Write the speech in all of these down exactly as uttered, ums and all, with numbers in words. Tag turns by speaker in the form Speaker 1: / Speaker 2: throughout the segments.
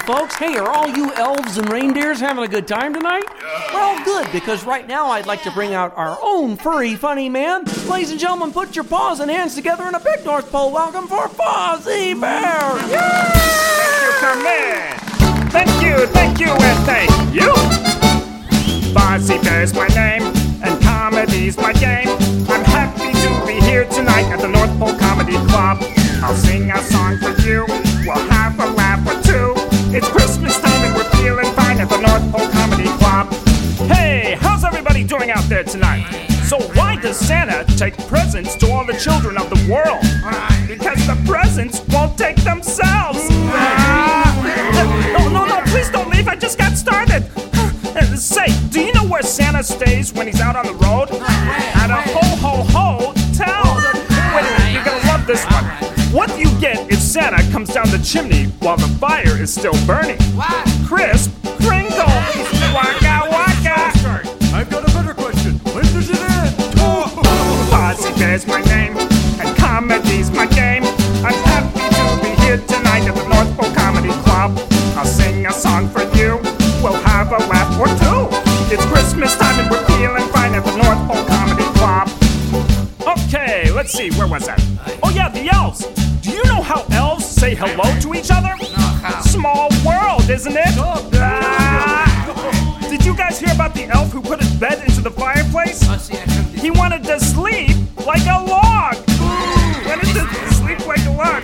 Speaker 1: folks. Hey, are all you elves and reindeers having a good time tonight? Well, good, because right now I'd like to bring out our own furry funny man. Ladies and gentlemen, put your paws and hands together in a big North Pole welcome for Fozzie Bear. Yeah!
Speaker 2: Thank you, come in. Thank you, thank you, and thank you. Fozzie Bear's my name, and comedy's my game. I'm happy to be here tonight at the North Pole Comedy Club. I'll sing a song for you, we'll have a laugh or two. It's Christmas time and we're feeling fine at the North Pole Comedy Club. Hey, how's everybody doing out there tonight? So why does Santa take presents to all the children of the world? Because the presents won't take themselves. Ah. No, no, no, please don't leave, I just got started. Say, do you know where Santa stays when he's out on the road? At a ho-ho-ho town. Wait a minute, you're gonna love this one. What you get if Santa comes down the chimney while the fire is still burning? Crisp Kringle. Waka waka.
Speaker 3: I've got a better question. When does it end?
Speaker 2: Fozzie Bear's my name, and comedy's my game. I'm happy to be here tonight at the North Pole Comedy Club. I'll sing a song for you, we'll have a laugh or two. It's Christmas time and we're feeling fine at the North Pole Comedy Club. Okay, let's see, where was that? Oh yeah, the elves. Do you know how elves say hello to each other? Small world, isn't it? Ah! Did you guys hear about the elf who put his bed into the fireplace? He wanted to sleep like a log. Wanted to sleep like a log.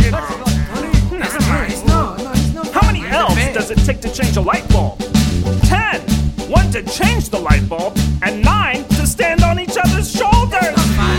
Speaker 2: How many elves does it take to change a light bulb? Ten. One to change the light bulb, and nine to stand on each other's shoulders.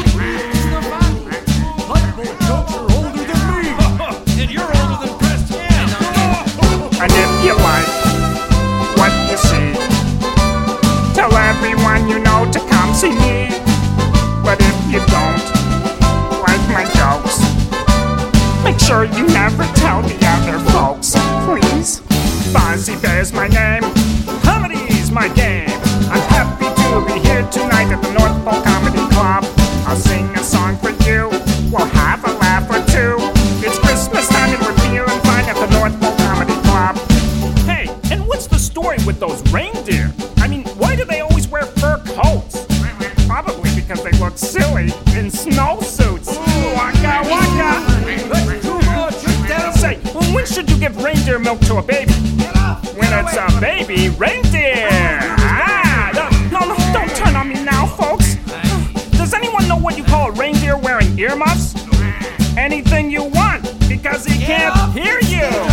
Speaker 2: And if you like what you see, tell everyone you know to come see me. But if you don't like my jokes, make sure you never tell the other folks, please. Fozzie Bear's my name, comedy's my game. I'm happy to be here tonight at the North Pole Comedy Club. I'll sing a song for you, we'll have a laugh or two. It's Christmas time and we're feeling fine at the North Pole Comedy Club. Hey, and what's the story with those reindeer? I mean, why do they always wear fur coats? Probably because they look silly in snowsuits. Waka waka. Say, when should you give reindeer milk to a baby? When it's a baby reindeer. Ah, no, no, don't turn on me now, folks. Does anyone know what you call a reindeer wearing earmuffs? Anything you want, because he can't hear you.